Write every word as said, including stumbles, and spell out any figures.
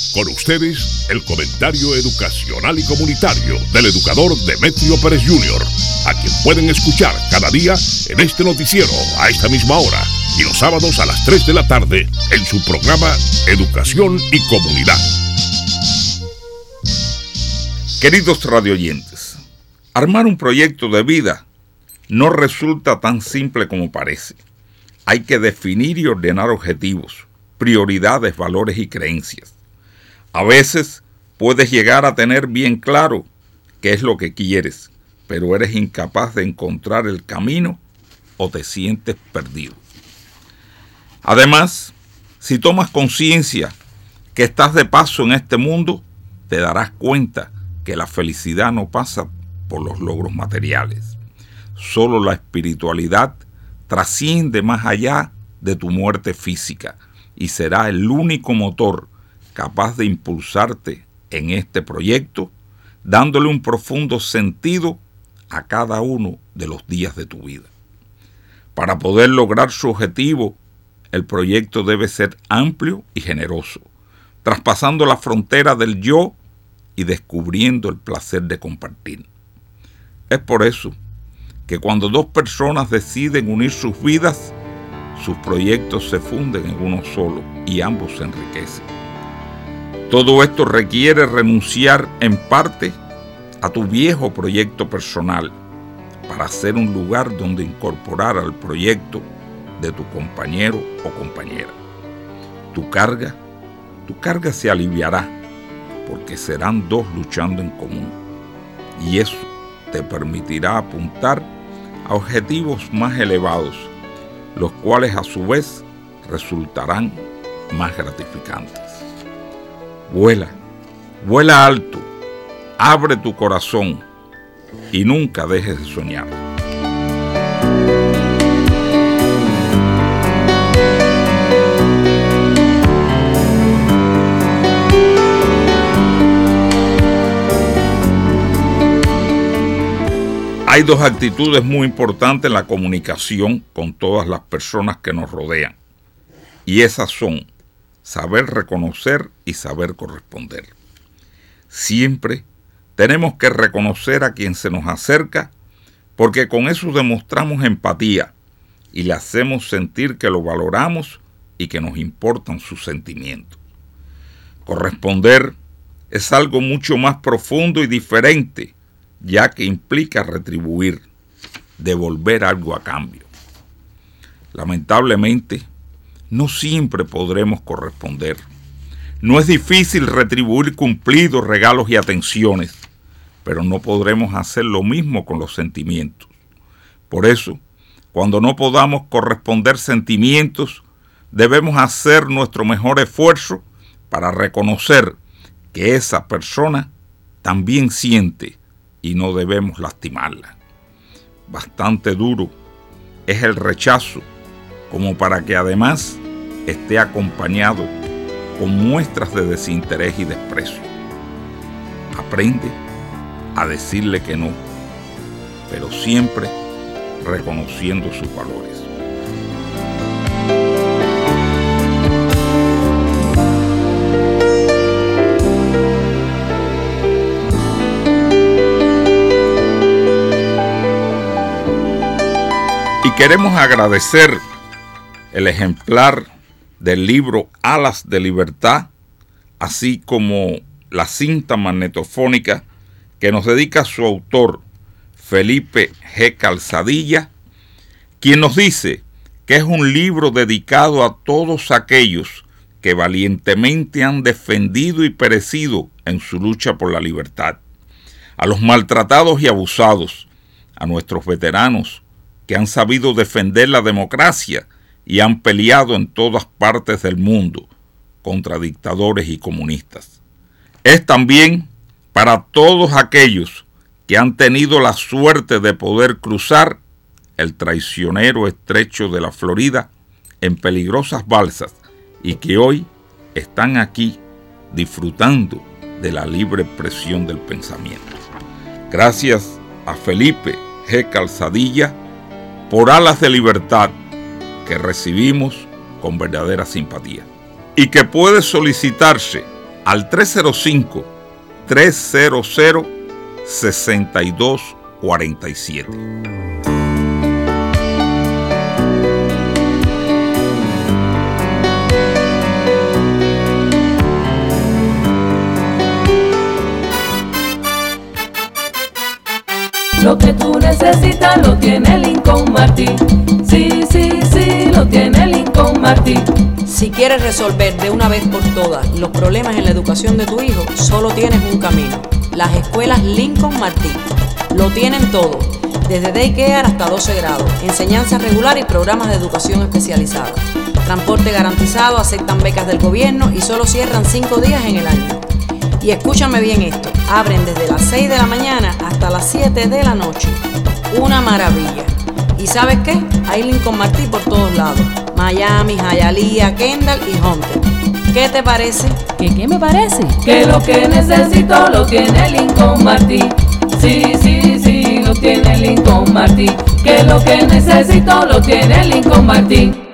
Con ustedes, el comentario educacional y comunitario del educador Demetrio Pérez junior, a quien pueden escuchar cada día en este noticiero a esta misma hora y los sábados a las tres de la tarde en su programa Educación y Comunidad. Queridos radioyentes, armar un proyecto de vida no resulta tan simple como parece. Hay que definir y ordenar objetivos, prioridades, valores y creencias. A veces puedes llegar a tener bien claro qué es lo que quieres, pero eres incapaz de encontrar el camino o te sientes perdido. Además, si tomas conciencia que estás de paso en este mundo, te darás cuenta que la felicidad no pasa por los logros materiales. Solo la espiritualidad trasciende más allá de tu muerte física y será el único motor capaz de impulsarte en este proyecto, dándole un profundo sentido a cada uno de los días de tu vida. Para poder lograr su objetivo, el proyecto debe ser amplio y generoso, traspasando la frontera del yo y descubriendo el placer de compartir. Es por eso que cuando dos personas deciden unir sus vidas, sus proyectos se funden en uno solo y ambos se enriquecen. Todo esto requiere renunciar en parte a tu viejo proyecto personal para hacer un lugar donde incorporar al proyecto de tu compañero o compañera. Tu carga, tu carga se aliviará porque serán dos luchando en común y eso te permitirá apuntar a objetivos más elevados, los cuales a su vez resultarán más gratificantes. Vuela, vuela alto, abre tu corazón y nunca dejes de soñar. Hay dos actitudes muy importantes en la comunicación con todas las personas que nos rodean, y esas son saber reconocer y saber corresponder. Siempre tenemos que reconocer a quien se nos acerca, porque con eso demostramos empatía y le hacemos sentir que lo valoramos y que nos importan sus sentimientos. Corresponder es algo mucho más profundo y diferente, ya que implica retribuir, devolver algo a cambio. Lamentablemente, no siempre podremos corresponder. No es difícil retribuir cumplidos, regalos y atenciones, pero no podremos hacer lo mismo con los sentimientos. Por eso, cuando no podamos corresponder sentimientos, debemos hacer nuestro mejor esfuerzo para reconocer que esa persona también siente y no debemos lastimarla. Bastante duro es el rechazo, como para que además esté acompañado con muestras de desinterés y desprecio. Aprende a decirle que no, pero siempre reconociendo sus valores. Y queremos agradecer el ejemplar del libro Alas de Libertad, así como la cinta magnetofónica que nos dedica su autor, Felipe G. Calzadilla, quien nos dice que es un libro dedicado a todos aquellos que valientemente han defendido y perecido en su lucha por la libertad, a los maltratados y abusados, a nuestros veteranos que han sabido defender la democracia y han peleado en todas partes del mundo contra dictadores y comunistas. Es también para todos aquellos que han tenido la suerte de poder cruzar el traicionero estrecho de la Florida en peligrosas balsas y que hoy están aquí disfrutando de la libre expresión del pensamiento. Gracias a Felipe G. Calzadilla por Alas de Libertad, que recibimos con verdadera simpatía y que puede solicitarse al tres cero cinco, tres cero cero, seis dos cuatro siete. Lo que tú necesitas lo tiene Lincoln Martin. Sí, sí, sí, lo tiene Lincoln Martin. Si quieres resolver de una vez por todas los problemas en la educación de tu hijo, solo tienes un camino: las escuelas Lincoln Martin. Lo tienen todo, desde daycare hasta doce grados, enseñanza regular y programas de educación especializada. Transporte garantizado, aceptan becas del gobierno y solo cierran cinco días en el año. Y escúchame bien esto, abren desde las seis de la mañana hasta las siete de la noche. Una maravilla. ¿Y sabes qué? Hay Lincoln Martin por todos lados: Miami, Hialeah, Kendall y Hunter. ¿Qué te parece? ¿Qué, qué me parece? Que lo que necesito lo tiene Lincoln Martin. Sí, sí, sí, lo tiene Lincoln Martin. Que lo que necesito lo tiene Lincoln Martin.